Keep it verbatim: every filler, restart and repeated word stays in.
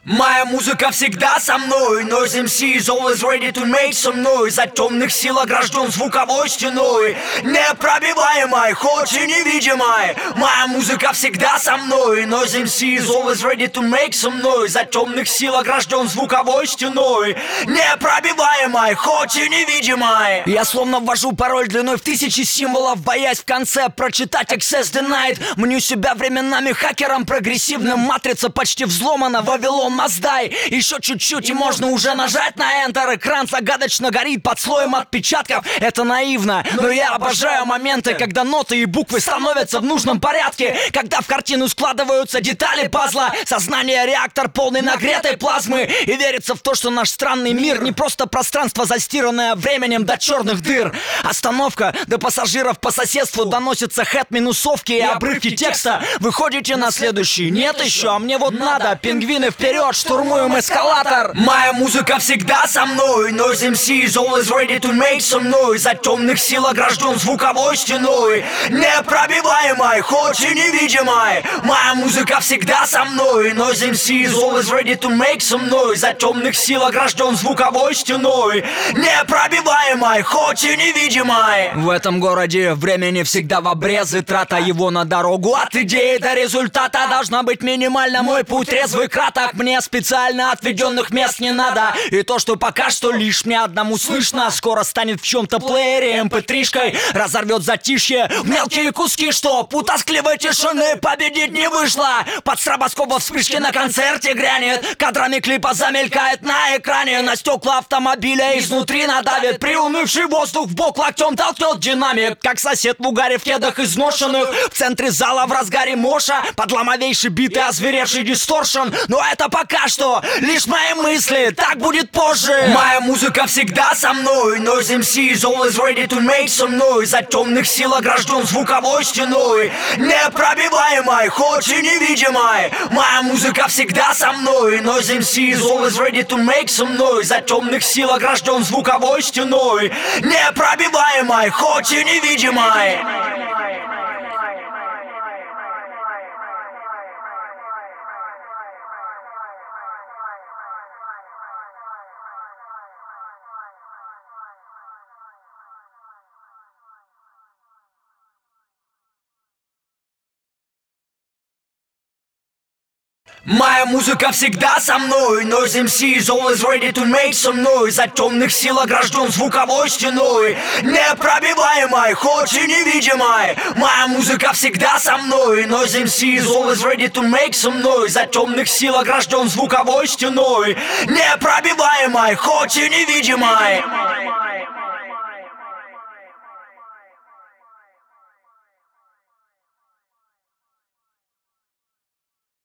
Моя музыка всегда со мной. Noise эм си is always ready to make some noise. От темных сил огражден звуковой стеной, непробиваемой, хоть и невидимой. Моя музыка всегда со мной. Noise эм си is always ready to make some noise. От темных сил огражден звуковой стеной, непробиваемой, хоть и невидимой. Я словно ввожу пароль длиной в тысячи символов, боясь в конце прочитать access denied. Мню себя временами хакером прогрессивным. Матрица почти взломана, Вавилон Маздай. Еще чуть-чуть и можно уже нажать на Enter. Экран загадочно горит под слоем отпечатков. Это наивно, но я обожаю моменты, когда ноты и буквы становятся в нужном порядке, когда в картину складываются детали пазла. Сознание реактор полный нагретой плазмы. И верится в то, что наш странный мир не просто пространство, застиранное временем до черных дыр. Остановка, до пассажиров по соседству доносятся хэт-минусовки и обрывки текста. Выходите на следующий? Нет еще, а мне вот надо. Пингвины вперед, штурмуем эскалатор. Моя музыка всегда со мной. Noise эм си is always ready to make some noise. От темных сил огражден звуковой стеной, непробиваемой, хоть и невидимой. Моя музыка всегда со мной. Noise эм си is always ready to make some noise. От темных сил огражден звуковой стеной, непробиваемой, хоть и невидимой. В этом городе времени всегда в обрезы. Трата его на дорогу от идеи до результата должна быть минимальна. Мой путь резвый, краток. Мне специально отведенных мест не надо. И то, что пока что лишь мне одному слышно, скоро станет в чем-то плеере эм пэ три-шкой. Разорвет затишье в мелкие куски, что у тоскливой тишины победить не вышло. Под стробоскопом вспышки на концерте грянет. Кадрами клипа замелькает на экране. На стекла автомобиля изнутри надавит. Приунывший воздух в бок локтем толкнет динамик. Как сосед в угаре в кедах изношенных. В центре зала в разгаре моша. Под ломовейший бит и озверевший дисторшн. Но это пока что лишь мои мысли, так будет позже. Моя музыка всегда со мной. Noise эм си is always ready to make some noise. От темных сил огражден звуковой стеной, непробиваемой, хоть и невидимой. Моя музыка всегда со мной. Noise эм си is always ready to make some noise. От темных сил огражден звуковой стеной, непробиваемой, хоть и невидимой. Моя музыка всегда со мной. Noise эм си is always ready to make some noise. От темных сил огражден звуковой стеной, непробиваемой, хоть и невидимой. Моя музыка всегда со мной. Noise эм си is always ready to make some noise. От темных сил огражден звуковой стеной, непробиваемой, хоть и невидимой.